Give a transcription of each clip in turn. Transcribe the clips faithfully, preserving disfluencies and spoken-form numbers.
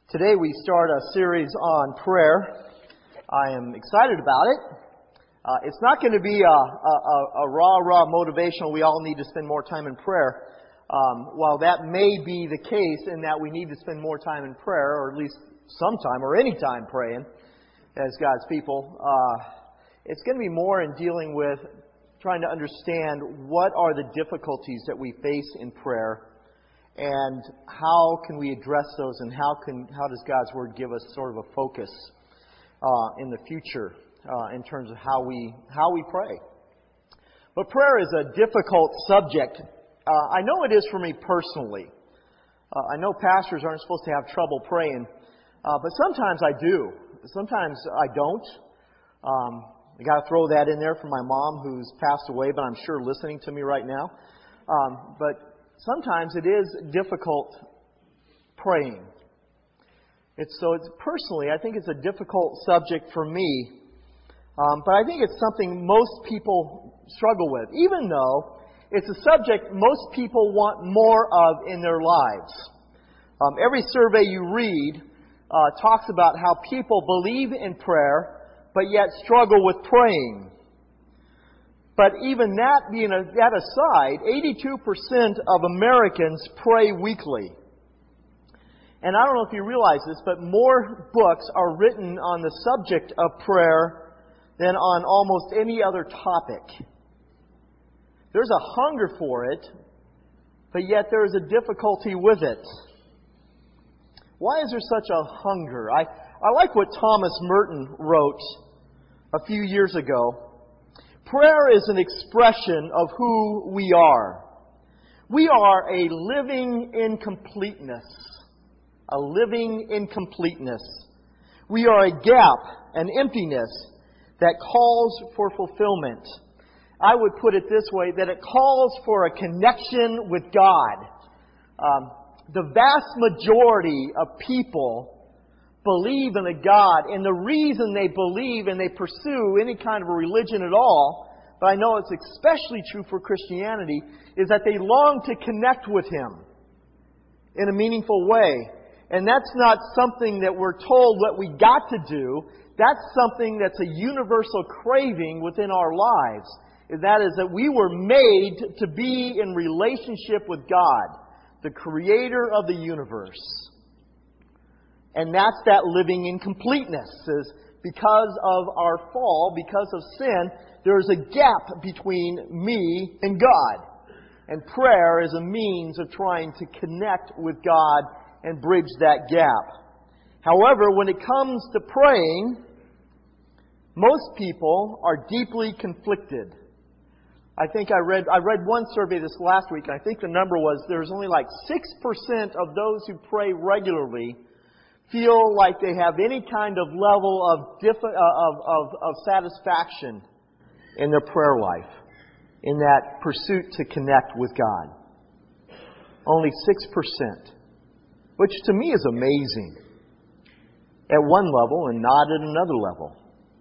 Today we start a series on prayer. I am excited about it. Uh, it's not going to be a, a, a raw, raw motivational, we all need to spend more time in prayer. Um, while that may be the case in that we need to spend more time in prayer, or at least some time, or any time praying as God's people, uh, it's going to be more in dealing with trying to understand what are the difficulties that we face in prayer, and how can we address those, and how can how does God's Word give us sort of a focus uh, in the future uh, in terms of how we how we pray. But prayer is a difficult subject. Uh, I know it is for me personally. Uh, I know pastors aren't supposed to have trouble praying, uh, but sometimes I do. Sometimes I don't. Um, I got to throw that in there for my mom, who's passed away, but I'm sure listening to me right now. Um, but Sometimes it is difficult praying. It's so it's personally, I think it's a difficult subject for me. Um, but I think it's something most people struggle with, even though it's a subject most people want more of in their lives. Um, every survey you read uh, talks about how people believe in prayer, but yet struggle with praying. But even that being a, that aside, eighty-two percent of Americans pray weekly. And I don't know if you realize this, but more books are written on the subject of prayer than on almost any other topic. There's a hunger for it, but yet there is a difficulty with it. Why is there such a hunger? I, I like what Thomas Merton wrote a few years ago. Prayer is an expression of who we are. We are a living incompleteness. A living incompleteness. We are a gap, an emptiness that calls for fulfillment. I would put it this way, that it calls for a connection with God. Um, the vast majority of people believe in a God, and the reason they believe and they pursue any kind of a religion at all, but I know it's especially true for Christianity, is that they long to connect with Him in a meaningful way. And that's not something that we're told what we got to do. That's something that's a universal craving within our lives. That is that we were made to be in relationship with God, the Creator of the universe. And that's that living incompleteness. Is because of our fall, because of sin, there is a gap between me and God. And prayer is a means of trying to connect with God and bridge that gap. However, when it comes to praying, most people are deeply conflicted. I think I read I read one survey this last week, and I think the number was there's only like six percent of those who pray regularly feel like they have any kind of level of, diff- of, of, of satisfaction in their prayer life, in that pursuit to connect with God. Only six percent, which to me is amazing at one level and not at another level.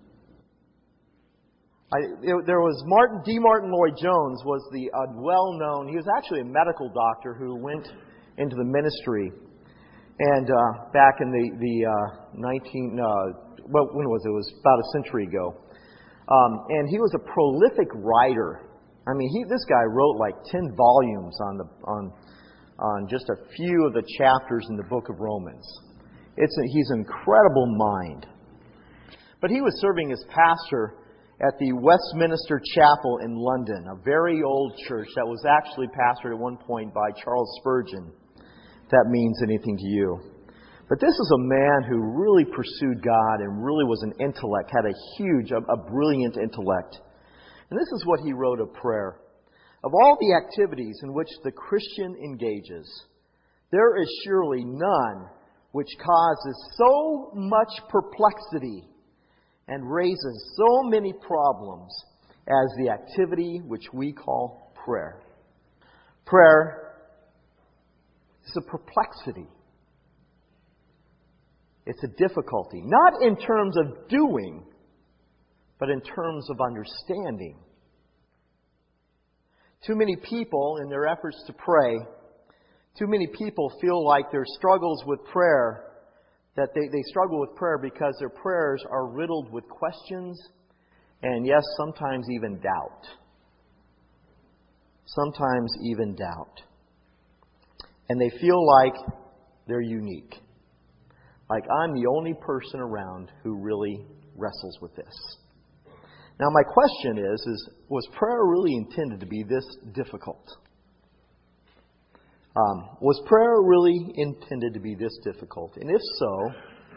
I, it, there was Martin D. Martin Lloyd-Jones was the uh, well-known, he was actually a medical doctor who went into the ministry. And uh, back in the the uh, nineteen, uh, well, when was it? It was about a century ago. Um, and he was a prolific writer. I mean, he this guy wrote like ten volumes on the on on just a few of the chapters in the book of Romans. It's a, he's an incredible mind. But he was serving as pastor at the Westminster Chapel in London, a very old church that was actually pastored at one point by Charles Spurgeon. That means anything to you. But this is a man who really pursued God and really was an intellect, had a huge, a, a brilliant intellect. And this is what he wrote of prayer. Of all the activities in which the Christian engages, there is surely none which causes so much perplexity and raises so many problems as the activity which we call prayer. Prayer It's a perplexity. It's a difficulty. Not in terms of doing, but in terms of understanding. Too many people, in their efforts to pray, too many people feel like their struggles with prayer that they, they struggle with prayer because their prayers are riddled with questions and, yes, sometimes even doubt. Sometimes even doubt. And they feel like they're unique. Like, I'm the only person around who really wrestles with this. Now, my question is, is was prayer really intended to be this difficult? Um, was prayer really intended to be this difficult? And if so,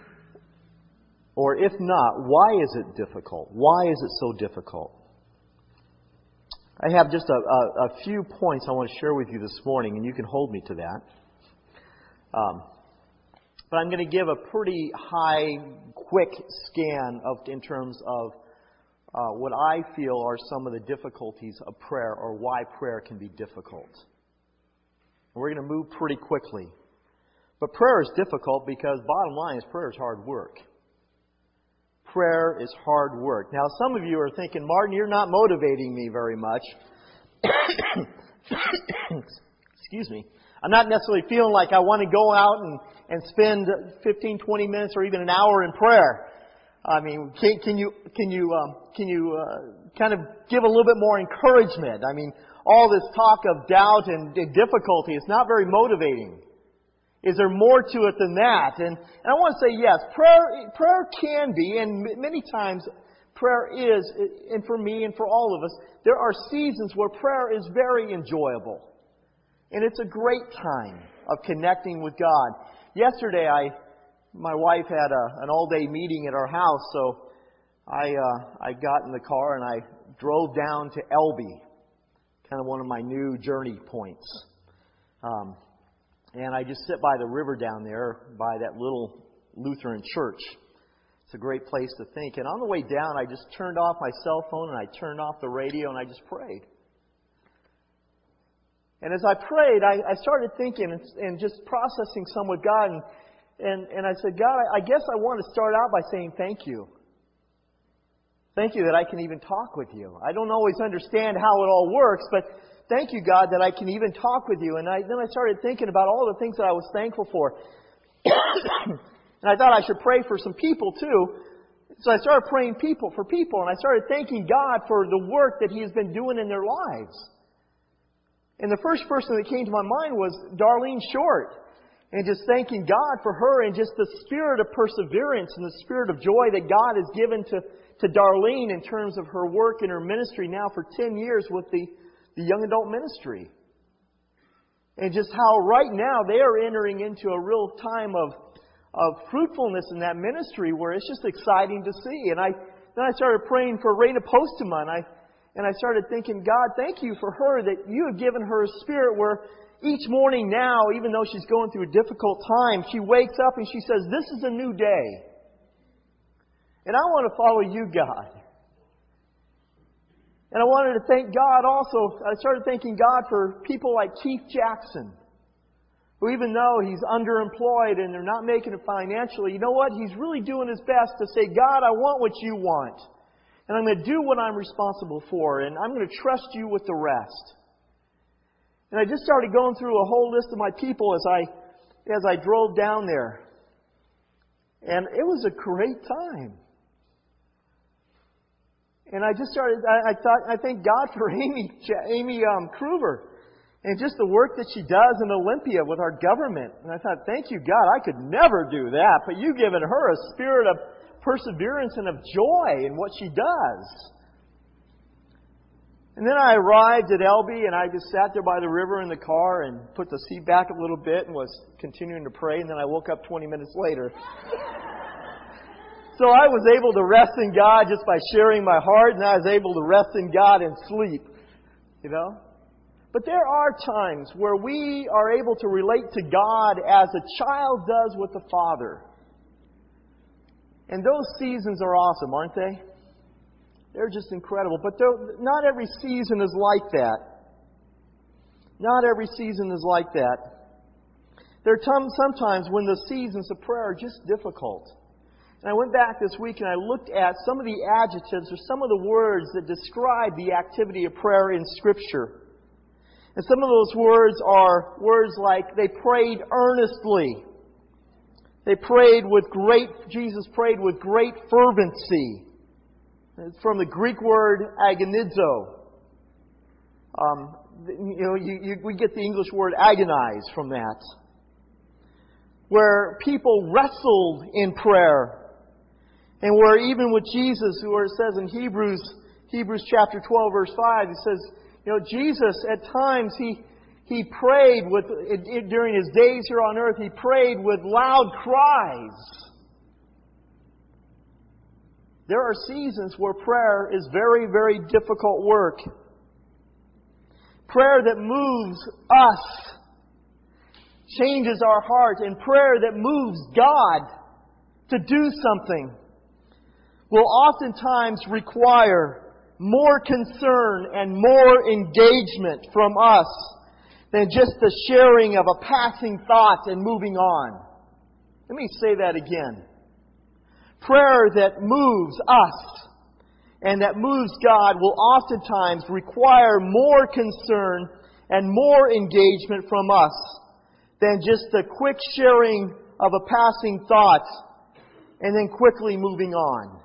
or if not, why is it difficult? Why is it so difficult? I have just a, a, a few points I want to share with you this morning, and you can hold me to that. Um, but I'm going to give a pretty high, quick scan of in terms of uh, what I feel are some of the difficulties of prayer, or why prayer can be difficult. We're going to move pretty quickly. But prayer is difficult because, bottom line, is prayer is hard work. Prayer is hard work. Now, some of you are thinking, Martin, you're not motivating me very much. Excuse me. I'm not necessarily feeling like I want to go out and, and spend fifteen, twenty minutes or even an hour in prayer. I mean, can, can you can you um, can you uh, kind of give a little bit more encouragement? I mean, all this talk of doubt and, and difficulty is not very motivating. Is there more to it than that? And, and I want to say yes, prayer prayer can be, and many times prayer is, and for me and for all of us, there are seasons where prayer is very enjoyable. And it's a great time of connecting with God. Yesterday, I, my wife had a, an all-day meeting at our house, so I, uh, I got in the car and I drove down to Elbe, kind of one of my new journey points. Um, and I just sit by the river down there, by that little Lutheran church. It's a great place to think. And on the way down, I just turned off my cell phone and I turned off the radio and I just prayed. And as I prayed, I, I started thinking and, and just processing some with God. And, and, and I said, God, I, I guess I want to start out by saying thank you. Thank you that I can even talk with you. I don't always understand how it all works, but thank you, God, that I can even talk with you. And I, then I started thinking about all the things that I was thankful for. And I thought I should pray for some people too. So I started praying people for people. And I started thanking God for the work that He has been doing in their lives. And the first person that came to my mind was Darlene Short. And just thanking God for her and just the spirit of perseverance and the spirit of joy that God has given to, to Darlene in terms of her work in her ministry now for ten years with the, the young adult ministry. And just how right now they are entering into a real time of, of fruitfulness in that ministry where it's just exciting to see. And I then I started praying for Raina Postuma, and I And I started thinking, God, thank you for her that you have given her a spirit where each morning now, even though she's going through a difficult time, she wakes up and she says, this is a new day. And I want to follow you, God. And I wanted to thank God also. I started thanking God for people like Keith Jackson, who even though he's underemployed and they're not making it financially, you know what? He's really doing his best to say, God, I want what you want. And I'm going to do what I'm responsible for. And I'm going to trust you with the rest. And I just started going through a whole list of my people as I as I drove down there. And it was a great time. And I just started, I, I thought, I thank God for Amy, Amy um, Kruger. And just the work that she does in Olympia with our government. And I thought, thank you, God, I could never do that. But you've given her a spirit of perseverance and of joy in what she does. And then I arrived at Elbe and I just sat there by the river in the car and put the seat back a little bit and was continuing to pray. And then I woke up twenty minutes later. So I was able to rest in God just by sharing my heart, and I was able to rest in God and sleep. You know? But there are times where we are able to relate to God as a child does with the Father. And those seasons are awesome, aren't they? They're just incredible. But not every season is like that. Not every season is like that. There are times, sometimes when the seasons of prayer are just difficult. And I went back this week and I looked at some of the adjectives or some of the words that describe the activity of prayer in Scripture. And some of those words are words like they prayed earnestly. They prayed with great, Jesus prayed with great fervency. It's from the Greek word agonizo. Um, you know, you, you, we get the English word agonize from that. Where people wrestled in prayer. And where even with Jesus, where it says in Hebrews, Hebrews chapter twelve verse five, it says, you know, Jesus at times, He He prayed with, during His days here on earth, He prayed with loud cries. There are seasons where prayer is very, very difficult work. Prayer that moves us, changes our heart, and prayer that moves God to do something will oftentimes require more concern and more engagement from us than just the sharing of a passing thought and moving on. Let me say that again. Prayer that moves us and that moves God will oftentimes require more concern and more engagement from us than just the quick sharing of a passing thought and then quickly moving on.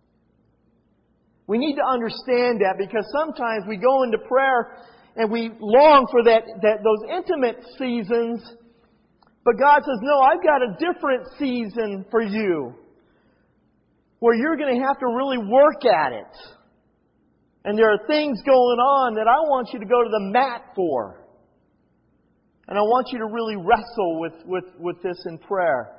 We need to understand that, because sometimes we go into prayer and we long for that, that those intimate seasons, but God says, no, I've got a different season for you where you're going to have to really work at it. And there are things going on that I want you to go to the mat for. And I want you to really wrestle with, with, with this in prayer.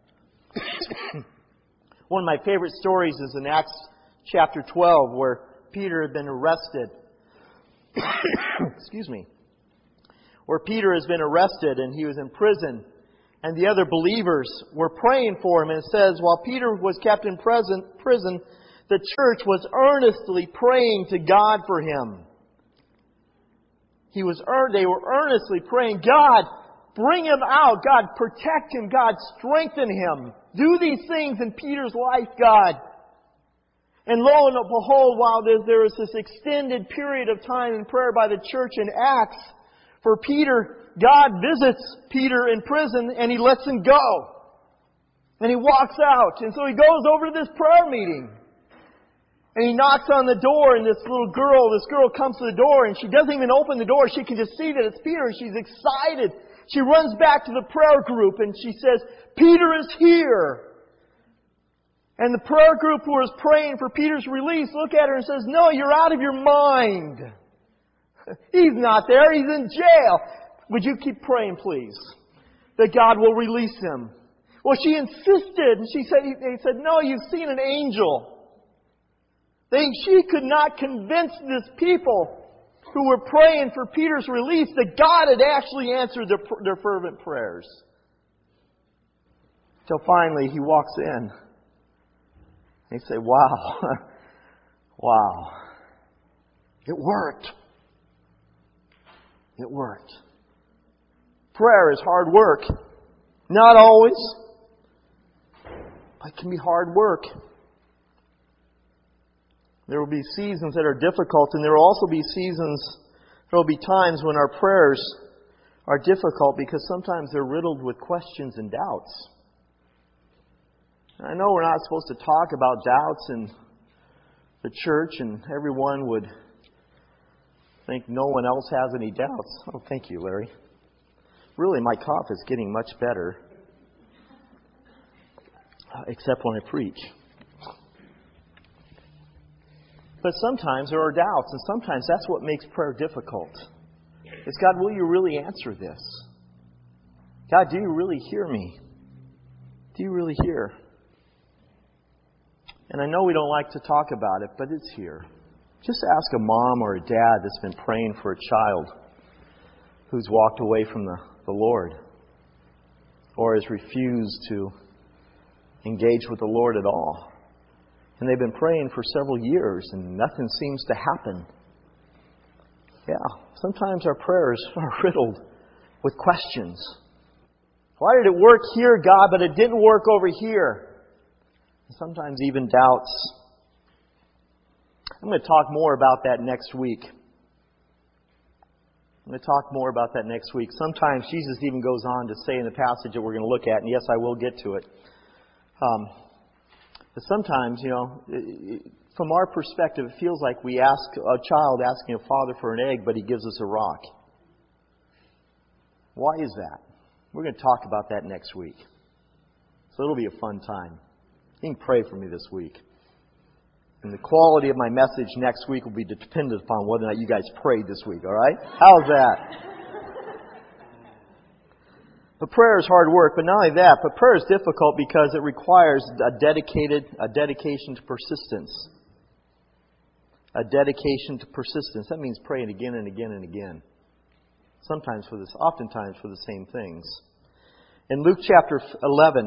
One of my favorite stories is in Acts chapter twelve, where Peter had been arrested. Excuse me. Where Peter has been arrested and he was in prison. And the other believers were praying for him. And it says, while Peter was kept in prison, prison, the church was earnestly praying to God for him. He was, they were earnestly praying, God, bring him out. God, protect him. God, strengthen him. Do these things in Peter's life, God. And lo and behold, while there is this extended period of time in prayer by the church in Acts, for Peter, God visits Peter in prison and He lets him go. And he walks out. And so he goes over to this prayer meeting. And he knocks on the door, and this little girl, this girl comes to the door, and she doesn't even open the door. She can just see that it's Peter, and she's excited. She runs back to the prayer group, and she says, Peter is here. And the prayer group who is praying for Peter's release look at her and says, no, you're out of your mind. He's not there. He's in jail. Would you keep praying, please, that God will release him? Well, she insisted, and she said, they said, no, you've seen an angel. They, she could not convince these people who were praying for Peter's release that God had actually answered their, their fervent prayers. Till finally he walks in. They say, wow, wow, it worked. It worked. Prayer is hard work. Not always. It can be hard work. There will be seasons that are difficult, and there will also be seasons, there will be times when our prayers are difficult because sometimes they're riddled with questions and doubts. I know we're not supposed to talk about doubts in the church, and everyone would think no one else has any doubts. Oh, thank you, Larry. Really, my cough is getting much better, except when I preach. But sometimes there are doubts, and sometimes that's what makes prayer difficult. It's, God, will you really answer this? God, do you really hear me? Do you really hear? And I know we don't like to talk about it, but it's here. Just ask a mom or a dad that's been praying for a child who's walked away from the, the Lord or has refused to engage with the Lord at all. And they've been praying for several years and nothing seems to happen. Yeah, sometimes our prayers are riddled with questions. Why did it work here, God, but it didn't work over here? And sometimes even doubts. I'm going to talk more about that next week. I'm going to talk more about that next week. Sometimes Jesus even goes on to say in the passage that we're going to look at, and yes, I will get to it. Um, but sometimes, you know, from our perspective, it feels like we ask a child asking a father for an egg, but he gives us a rock. Why is that? We're going to talk about that next week. So it'll be a fun time. You can pray for me this week. And the quality of my message next week will be dependent upon whether or not you guys prayed this week, all right? How's that? But prayer is hard work, but not only that, but prayer is difficult because it requires a dedicated, a dedication to persistence. A dedication to persistence. That means praying again and again and again. Sometimes for this, oftentimes for the same things. In Luke chapter eleven,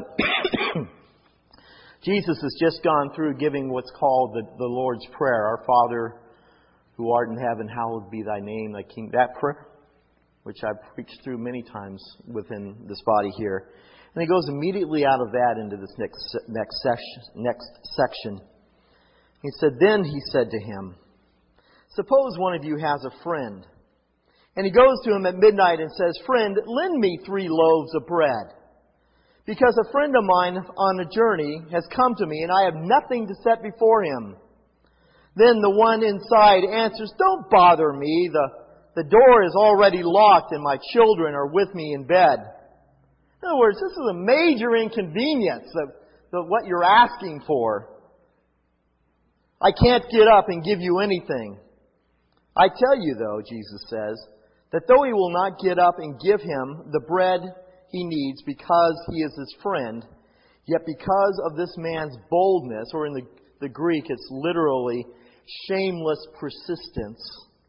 Jesus has just gone through giving what's called the, the Lord's Prayer. Our Father, who art in heaven, hallowed be thy name, thy kingdom. That prayer, which I've preached through many times within this body here. And he goes immediately out of that into this next next section. Next section. He said, then he said to him, suppose one of you has a friend. And he goes to him at midnight and says, friend, lend me three loaves of bread. Because a friend of mine on a journey has come to me and I have nothing to set before him. Then the one inside answers, don't bother me. The, the door is already locked and my children are with me in bed. In other words, this is a major inconvenience of, of what you're asking for. I can't get up and give you anything. I tell you though, Jesus says, that though he will not get up and give him the bread he needs because he is his friend, yet because of this man's boldness, or in the, the Greek it's literally shameless persistence,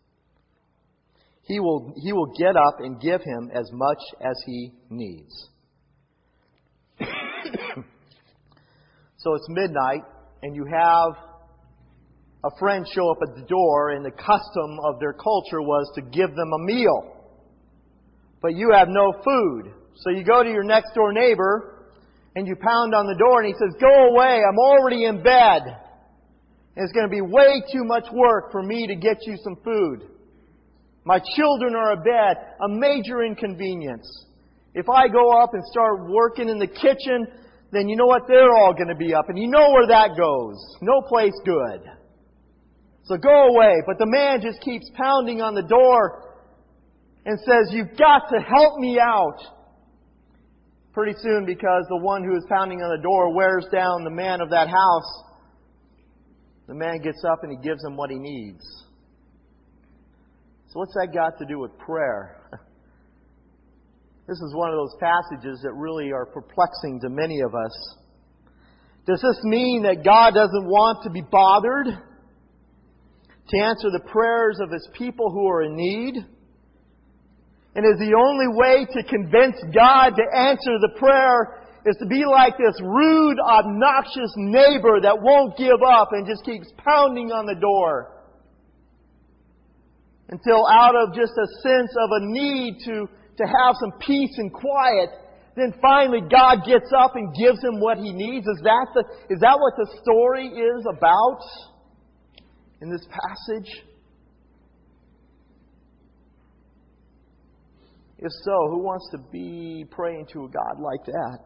he will, he will get up and give him as much as he needs. So it's midnight, and you have a friend show up at the door, and the custom of their culture was to give them a meal. But you have no food. So you go to your next door neighbor, and you pound on the door, and he says, go away, I'm already in bed. And it's going to be way too much work for me to get you some food. My children are abed, a major inconvenience. If I go up and start working in the kitchen, then you know what? They're all going to be up. And you know where that goes. No place good. So go away. But the man just keeps pounding on the door and says, you've got to help me out. Pretty soon, because the one who is pounding on the door wears down the man of that house, the man gets up and he gives him what he needs. So what's that got to do with prayer? This is one of those passages that really are perplexing to many of us. Does this mean that God doesn't want to be bothered to answer the prayers of His people who are in need? And is the only way to convince God to answer the prayer is to be like this rude, obnoxious neighbor that won't give up and just keeps pounding on the door until out of just a sense of a need to, to have some peace and quiet, then finally God gets up and gives him what he needs? Is that the, is that what the story is about in this passage? If so, who wants to be praying to a God like that?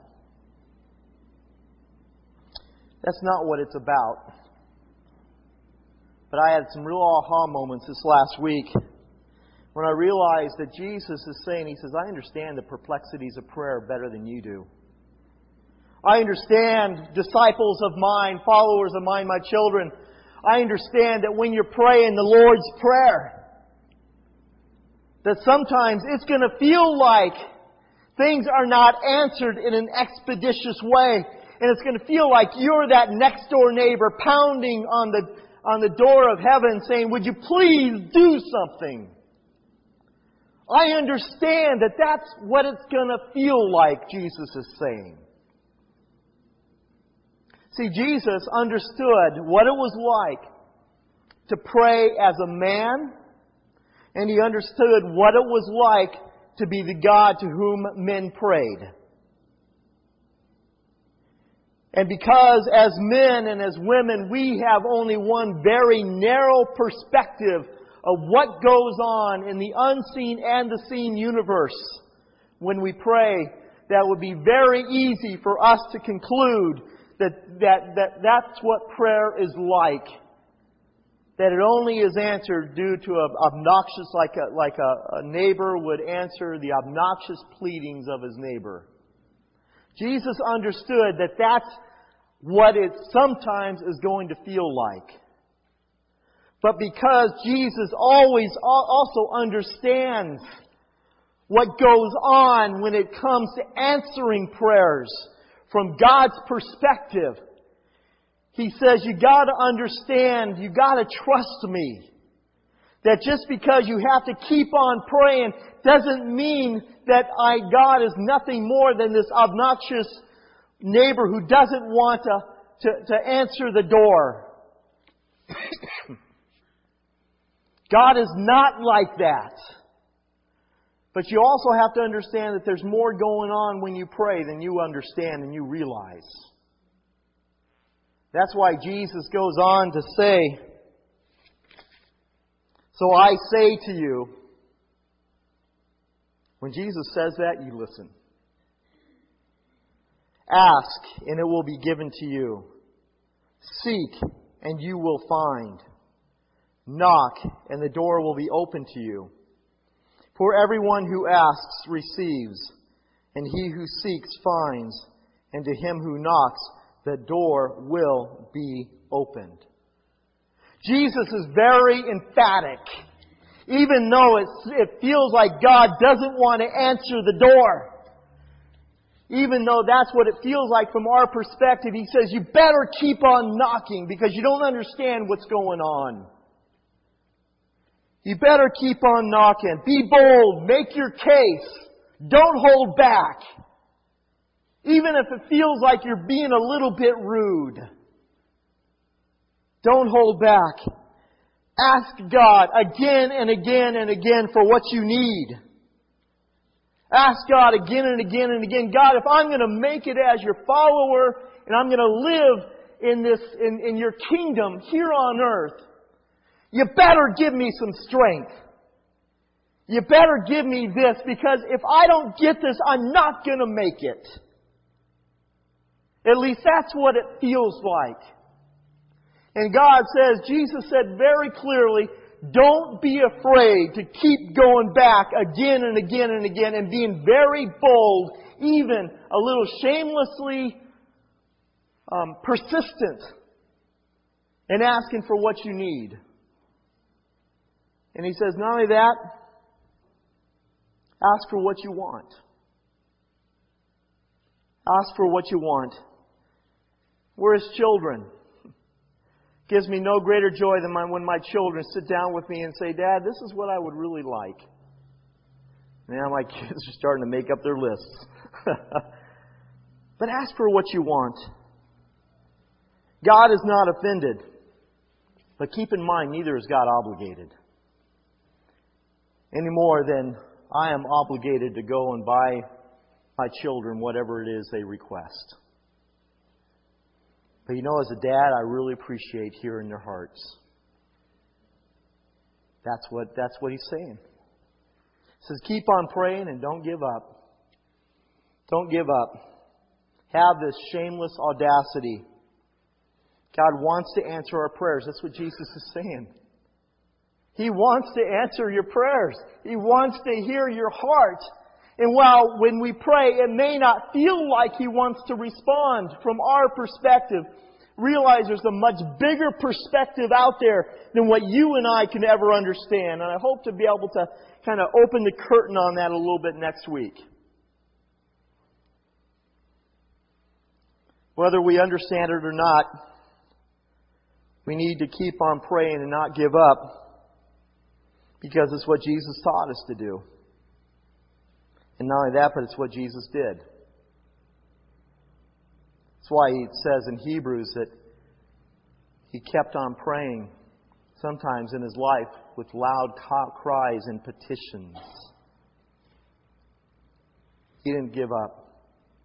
That's not what it's about. But I had some real aha moments this last week when I realized that Jesus is saying, He says, I understand the perplexities of prayer better than you do. I understand, disciples of mine, followers of mine, my children, I understand that when you're praying the Lord's Prayer, that sometimes it's going to feel like things are not answered in an expeditious way. And it's going to feel like you're that next door neighbor pounding on the, on the door of heaven saying, would you please do something? I understand that that's what it's going to feel like, Jesus is saying. See, Jesus understood what it was like to pray as a man, and He understood what it was like to be the God to whom men prayed. And because as men and as women, we have only one very narrow perspective of what goes on in the unseen and the seen universe when we pray, that would be very easy for us to conclude that, that, that that's what prayer is like. That it only is answered due to a obnoxious, like a, like a, a neighbor would answer the obnoxious pleadings of his neighbor. Jesus understood that that's what it sometimes is going to feel like. But because Jesus always also understands what goes on when it comes to answering prayers from God's perspective, He says, you got to understand, you got to trust me. That just because you have to keep on praying doesn't mean that I, God is nothing more than this obnoxious neighbor who doesn't want to, to, to answer the door. God is not like that. But you also have to understand that there's more going on when you pray than you understand and you realize. That's why Jesus goes on to say, so I say to you, when Jesus says that, you listen. Ask, and it will be given to you. Seek, and you will find. Knock, and the door will be open to you. For everyone who asks receives, and he who seeks finds, and to him who knocks the door will be opened. Jesus is very emphatic. Even though it, it feels like God doesn't want to answer the door. Even though that's what it feels like from our perspective, He says, you better keep on knocking because you don't understand what's going on. You better keep on knocking. Be bold. Make your case. Don't hold back. Even if it feels like you're being a little bit rude. Don't hold back. Ask God again and again and again for what you need. Ask God again and again and again, God, if I'm going to make it as your follower and I'm going to live in this, in, in your kingdom here on earth, you better give me some strength. You better give me this because if I don't get this, I'm not going to make it. At least that's what it feels like. And God says, Jesus said very clearly, don't be afraid to keep going back again and again and again and being very bold, even a little shamelessly um, persistent in asking for what you need. And He says, not only that, ask for what you want. Ask for what you want. We're His children. It gives me no greater joy than my, when my children sit down with me and say, Dad, this is what I would really like. And now my kids are starting to make up their lists. But ask for what you want. God is not offended. But keep in mind, neither is God obligated. Any more than I am obligated to go and buy my children whatever it is they request. But you know, as a dad, I really appreciate hearing their hearts. That's what, that's what He's saying. He says, keep on praying and don't give up. Don't give up. Have this shameless audacity. God wants to answer our prayers. That's what Jesus is saying. He wants to answer your prayers. He wants to hear your heart. And while when we pray, it may not feel like He wants to respond from our perspective, realize there's a much bigger perspective out there than what you and I can ever understand. And I hope to be able to kind of open the curtain on that a little bit next week. Whether we understand it or not, we need to keep on praying and not give up. Because it's what Jesus taught us to do. And not only that, but it's what Jesus did. That's why He says in Hebrews that He kept on praying, sometimes in His life, with loud cries and petitions. He didn't give up.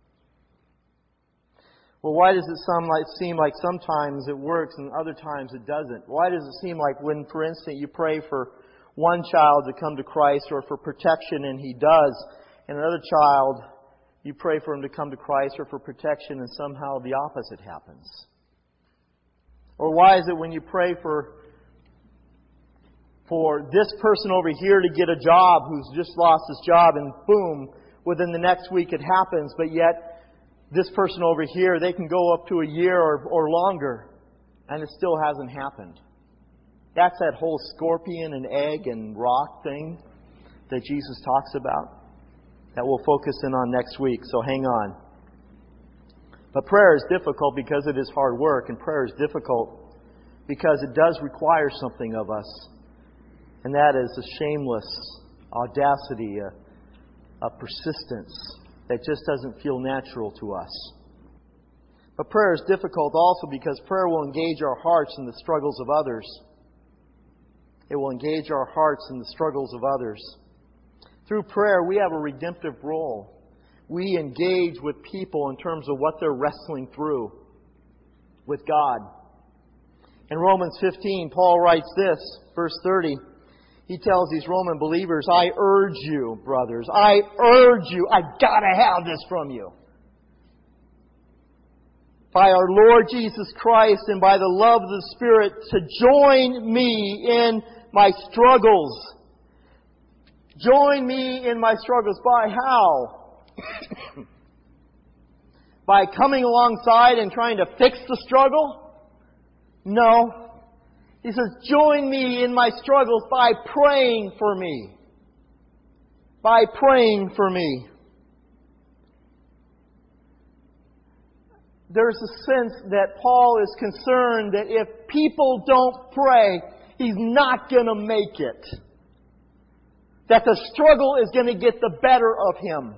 Well, why does it some like, seem like sometimes it works and other times it doesn't? Why does it seem like when, for instance, you pray for one child to come to Christ or for protection and he does, and another child, you pray for him to come to Christ or for protection and somehow the opposite happens? Or why is it when you pray for for this person over here to get a job who's just lost his job and boom, within the next week it happens, but yet this person over here, they can go up to a year or, or longer and it still hasn't happened? That's that whole scorpion and egg and rock thing that Jesus talks about that we'll focus in on next week, so hang on. But prayer is difficult because it is hard work, and prayer is difficult because it does require something of us. And that is a shameless audacity, a, a persistence that just doesn't feel natural to us. But prayer is difficult also because prayer will engage our hearts in the struggles of others. It will engage our hearts in the struggles of others. Through prayer, we have a redemptive role. We engage with people in terms of what they're wrestling through with God. In Romans fifteen, Paul writes this, verse thirty. He tells these Roman believers, I urge you, brothers, I urge you, I've got to have this from you. By our Lord Jesus Christ and by the love of the Spirit, to join me in my struggles. Join me in my struggles. By how? By coming alongside and trying to fix the struggle? No. He says, join me in my struggles by praying for me. By praying for me. There's a sense that Paul is concerned that if people don't pray, he's not going to make it. That the struggle is going to get the better of him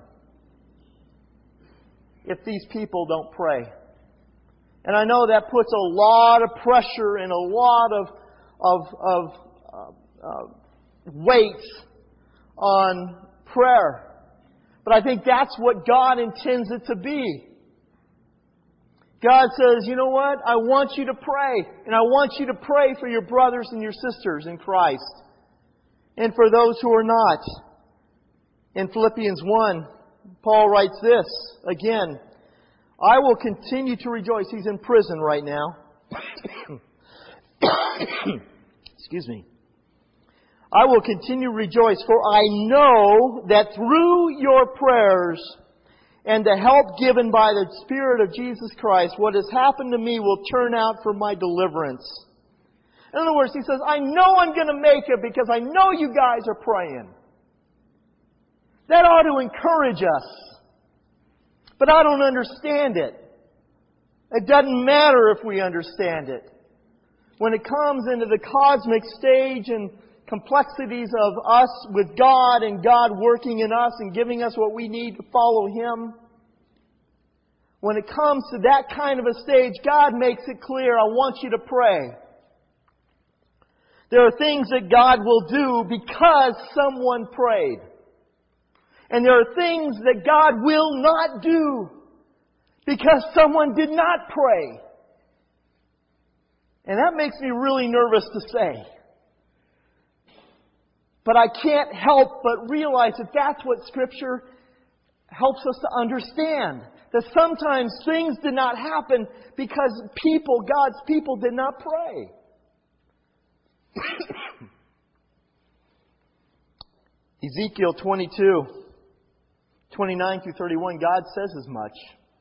if these people don't pray. And I know that puts a lot of pressure and a lot of of, of uh, uh, weight on prayer. But I think that's what God intends it to be. God says, you know what? I want you to pray. And I want you to pray for your brothers and your sisters in Christ. And for those who are not. In Philippians one, Paul writes this again. I will continue to rejoice. He's in prison right now. Excuse me. I will continue to rejoice, for I know that through your prayers and the help given by the Spirit of Jesus Christ, what has happened to me will turn out for my deliverance. In other words, he says, I know I'm going to make it because I know you guys are praying. That ought to encourage us. But I don't understand it. It doesn't matter if we understand it. When it comes into the cosmic stage and complexities of us with God and God working in us and giving us what we need to follow Him, when it comes to that kind of a stage, God makes it clear, I want you to pray. There are things that God will do because someone prayed. And there are things that God will not do because someone did not pray. And that makes me really nervous to say. But I can't help but realize that that's what Scripture helps us to understand. That sometimes things did not happen because people, God's people, did not pray. Ezekiel twenty-two, twenty-nine through thirty-one, God says as much.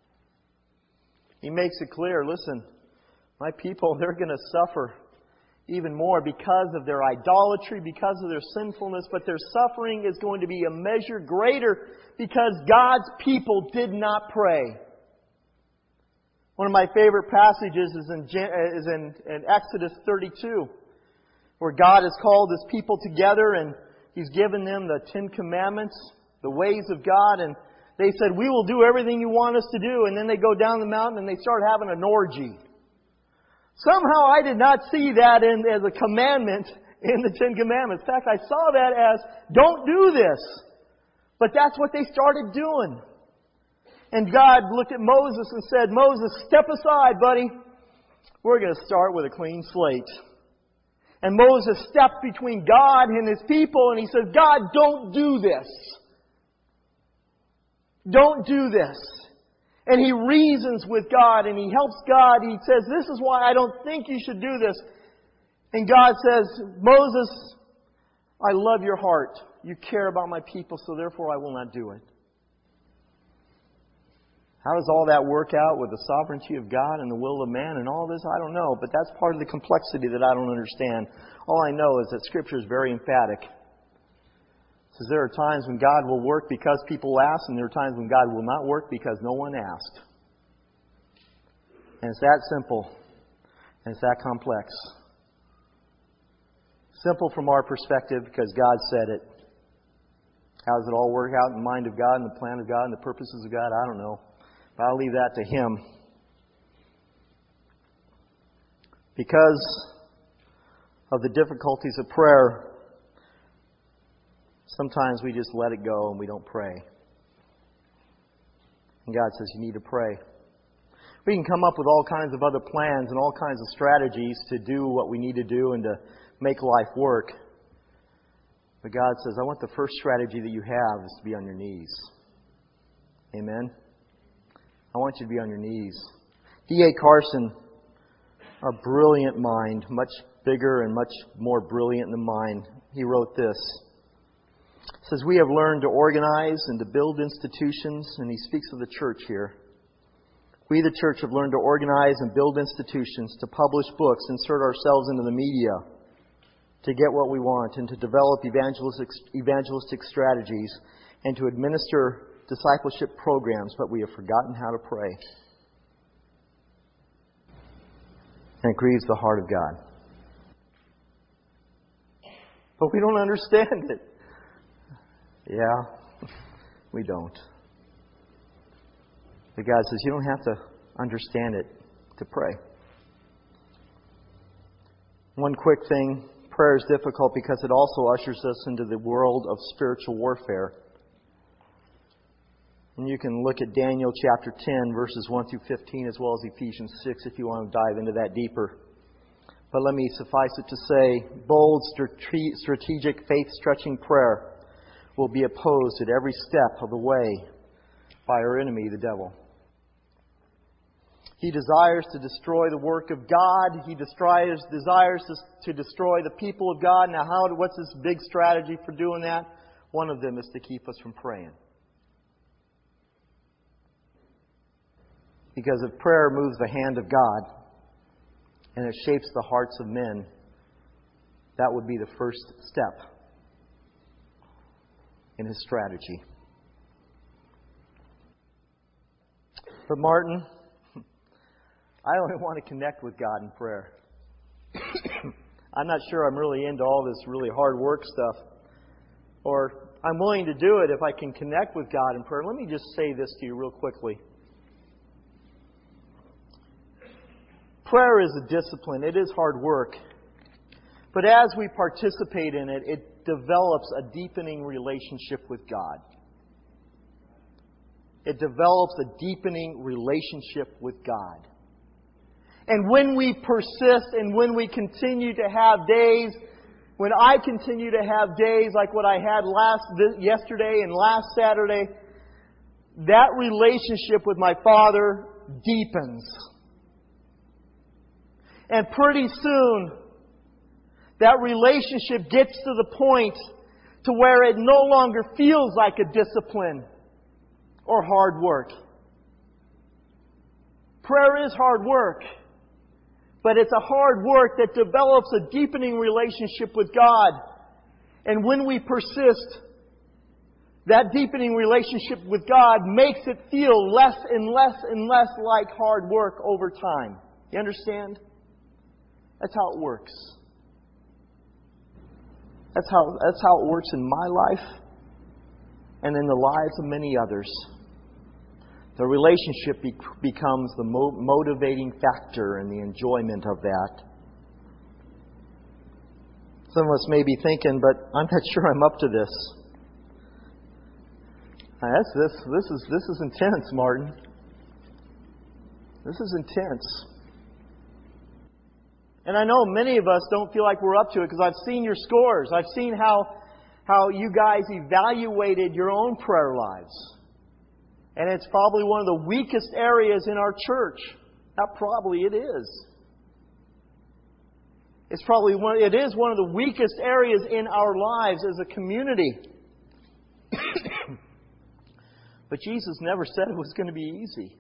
He makes it clear, listen, my people, they're going to suffer even more because of their idolatry, because of their sinfulness, but their suffering is going to be a measure greater because God's people did not pray. One of my favorite passages is in, is in, in Exodus thirty-two, where God has called His people together and He's given them the Ten Commandments, the ways of God, and they said, we will do everything you want us to do. And then they go down the mountain and they start having an orgy. Somehow I did not see that in, as a commandment in the Ten Commandments. In fact, I saw that as, don't do this. But that's what they started doing. And God looked at Moses and said, Moses, step aside, buddy. We're going to start with a clean slate. And Moses stepped between God and His people and he says, God, don't do this. Don't do this. And he reasons with God and he helps God. He says, this is why I don't think you should do this. And God says, Moses, I love your heart. You care about my people, so therefore I will not do it. How does all that work out with the sovereignty of God and the will of man and all this? I don't know, but that's part of the complexity that I don't understand. All I know is that Scripture is very emphatic. It says there are times when God will work because people ask, and there are times when God will not work because no one asked. And it's that simple, and it's that complex. Simple from our perspective because God said it. How does it all work out in the mind of God and the plan of God and the purposes of God? I don't know. But I'll leave that to Him. Because of the difficulties of prayer, sometimes we just let it go and we don't pray. And God says you need to pray. We can come up with all kinds of other plans and all kinds of strategies to do what we need to do and to make life work. But God says, I want the first strategy that you have is to be on your knees. Amen? I want you to be on your knees. D A Carson, a brilliant mind, much bigger and much more brilliant than mine, he wrote this. He says, we have learned to organize and to build institutions, and he speaks of the church here. We, the church, have learned to organize and build institutions, to publish books, insert ourselves into the media, to get what we want, and to develop evangelistic, evangelistic strategies, and to administer discipleship programs, but we have forgotten how to pray. And it grieves the heart of God. But we don't understand it. Yeah, we don't. But God says you don't have to understand it to pray. One quick thing, prayer is difficult because it also ushers us into the world of spiritual warfare. And you can look at Daniel chapter ten, verses one through fifteen, as well as Ephesians six, if you want to dive into that deeper. But let me suffice it to say, bold, strategic, faith-stretching prayer will be opposed at every step of the way by our enemy, the devil. He desires to destroy the work of God. He destroys, desires to, to destroy the people of God. Now, how? What's his big strategy for doing that? One of them is to keep us from praying. Because if prayer moves the hand of God and it shapes the hearts of men, that would be the first step in his strategy. But Martin, I only want to connect with God in prayer. I'm not sure I'm really into all this really hard work stuff. Or I'm willing to do it if I can connect with God in prayer. Let me just say this to you real quickly. Prayer is a discipline. It is hard work. But as we participate in it, it develops a deepening relationship with God. It develops a deepening relationship with God. And when we persist and when we continue to have days, when I continue to have days like what I had last yesterday and last Saturday, that relationship with my Father deepens. And pretty soon, that relationship gets to the point to where it no longer feels like a discipline or hard work. Prayer is hard work, but it's a hard work that develops a deepening relationship with God. And when we persist, that deepening relationship with God makes it feel less and less and less like hard work over time. You understand? That's how it works. That's how, that's how it works in my life and in the lives of many others. The relationship be- becomes the mo- motivating factor and the enjoyment of that. Some of us may be thinking, but I'm not sure I'm up to this. Now, that's, this, this, is, this is intense, Martin. This is intense. And I know many of us don't feel like we're up to it because I've seen your scores. I've seen how, how you guys evaluated your own prayer lives. And it's probably one of the weakest areas in our church. Not probably, it is. It's probably one, it is one of the weakest areas in our lives as a community. But Jesus never said it was going to be easy.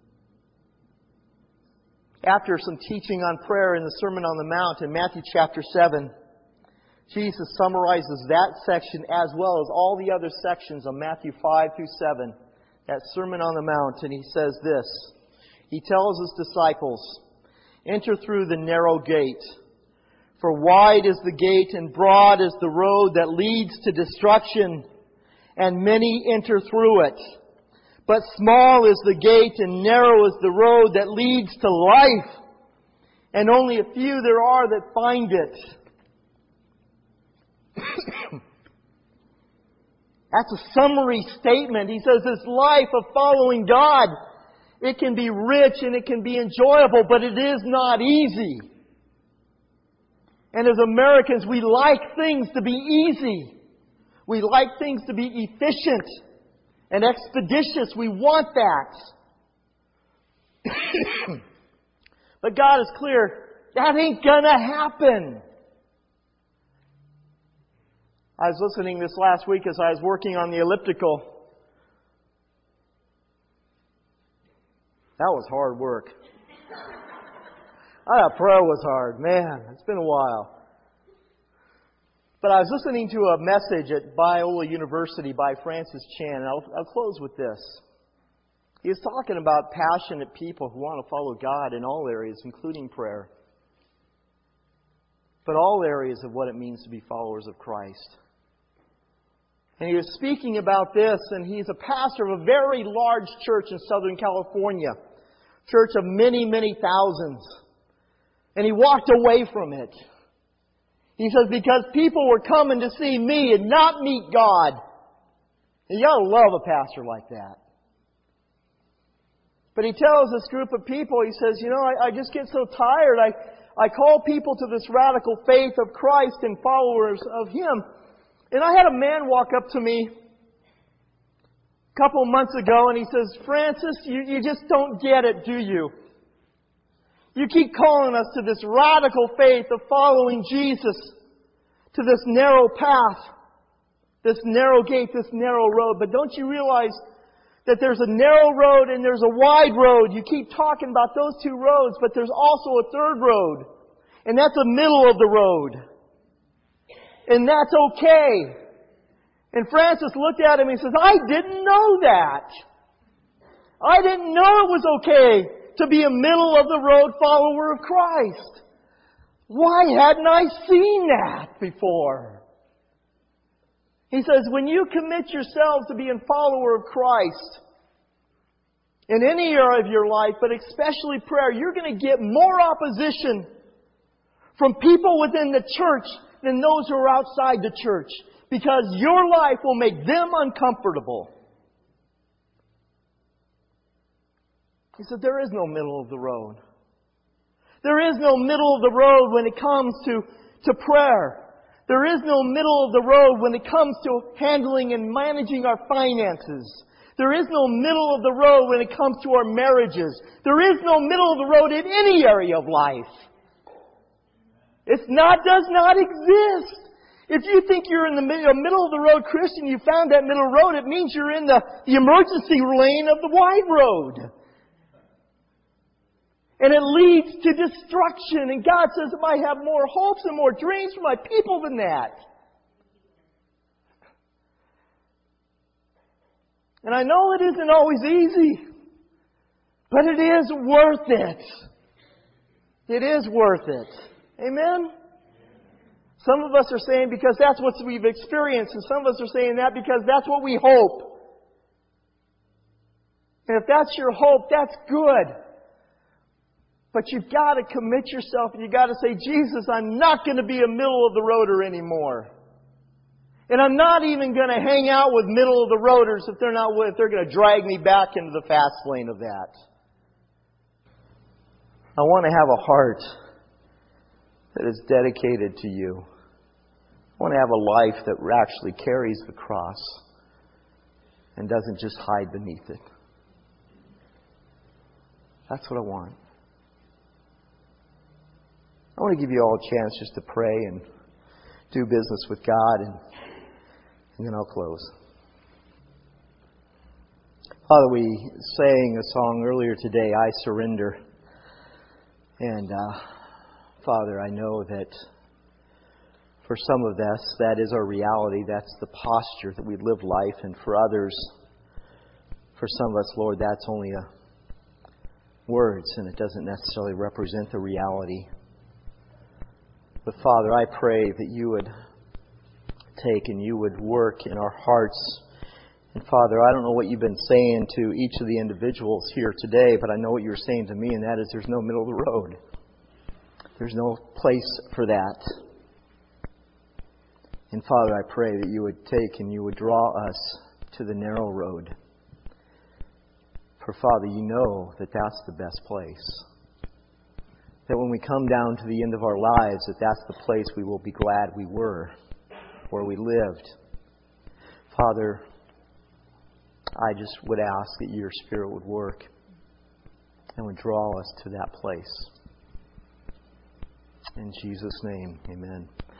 After some teaching on prayer in the Sermon on the Mount in Matthew chapter seven, Jesus summarizes that section as well as all the other sections of Matthew five through seven, that Sermon on the Mount, and He says this. He tells His disciples, "Enter through the narrow gate, for wide is the gate and broad is the road that leads to destruction, and many enter through it. But small is the gate and narrow is the road that leads to life, and only a few there are that find it." That's a summary statement. He says this life of following God, it can be rich and it can be enjoyable, but it is not easy. And as Americans, we like things to be easy. We like things to be efficient and expeditious. We want that. But God is clear, that ain't gonna happen. I was listening this last week as I was working on the elliptical. That was hard work. I thought prayer was hard. Man, it's been a while. But I was listening to a message at Biola University by Francis Chan, and I'll, I'll close with this. He was talking about passionate people who want to follow God in all areas, including prayer. But all areas of what it means to be followers of Christ. And he was speaking about this, and he's a pastor of a very large church in Southern California. Church of many, many thousands. And he walked away from it. He says, because people were coming to see me and not meet God. And you gotta love a pastor like that. But he tells this group of people, he says, you know, I, I just get so tired. I, I call people to this radical faith of Christ and followers of Him. And I had a man walk up to me a couple of months ago and he says, Francis, you, you just don't get it, do you? You keep calling us to this radical faith of following Jesus, to this narrow path, this narrow gate, this narrow road. But don't you realize that there's a narrow road and there's a wide road? You keep talking about those two roads, but there's also a third road. And that's the middle of the road. And that's okay. And Francis looked at him and he says, I didn't know that. I didn't know it was okay to be a middle of the road follower of Christ. Why hadn't I seen that before? He says, when you commit yourselves to being a follower of Christ, in any area of your life, but especially prayer, you're going to get more opposition from people within the church than those who are outside the church. Because your life will make them uncomfortable. He said, there is no middle of the road. There is no middle of the road when it comes to, to prayer. There is no middle of the road when it comes to handling and managing our finances. There is no middle of the road when it comes to our marriages. There is no middle of the road in any area of life. It's not, does not exist. If you think you're in the middle of the road Christian, you found that middle road, it means you're in the, the emergency lane of the wide road. And it leads to destruction. And God says, I have more hopes and more dreams for my people than that. And I know it isn't always easy, but it is worth it. It is worth it. Amen? Some of us are saying because that's what we've experienced, and some of us are saying that because that's what we hope. And if that's your hope, that's good. But you've got to commit yourself and you've got to say, Jesus, I'm not going to be a middle of the roader anymore. And I'm not even going to hang out with middle of the roaders if they're not if they're going to drag me back into the fast lane of that. I want to have a heart that is dedicated to you. I want to have a life that actually carries the cross and doesn't just hide beneath it. That's what I want. I want to give you all a chance just to pray and do business with God, and, and then I'll close. Father, we sang a song earlier today, I Surrender. And uh, Father, I know that for some of us, that is our reality. That's the posture that we live life. And for others, for some of us, Lord, that's only a words, and it doesn't necessarily represent the reality. But Father, I pray that you would take and you would work in our hearts. And Father, I don't know what you've been saying to each of the individuals here today, but I know what you're saying to me, and that is there's no middle of the road. There's no place for that. And Father, I pray that you would take and you would draw us to the narrow road. For Father, you know that that's the best place. That when we come down to the end of our lives, that that's the place we will be glad we were, where we lived. Father, I just would ask that your Spirit would work and would draw us to that place. In Jesus' name, amen.